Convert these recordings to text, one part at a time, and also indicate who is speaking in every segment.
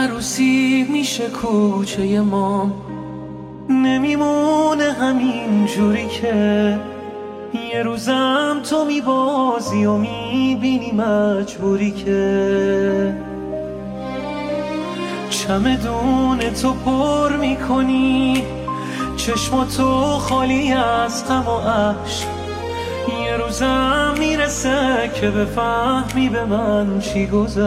Speaker 1: عروسی میشه کوچه ما، نمیمونه همین جوری که یه روزم تو میبازی و میبینی مجبوری که چمدون تو پر میکنی، چشماتو خالی از غم و عشق. یه روزم میرسه که بفهمی به من چی گذشت.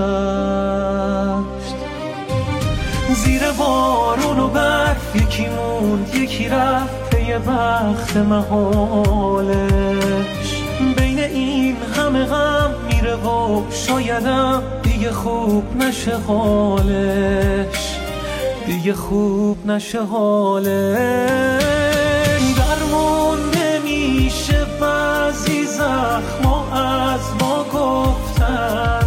Speaker 1: زیر بارون و برف یکی موند یکی رفت پی بخت محالش. بین این همه غم میره و شایدم دیگه خوب نشه حالش، دیگه خوب نشه حالش. درمون نمیشه بعضی زخما از ما گفتن،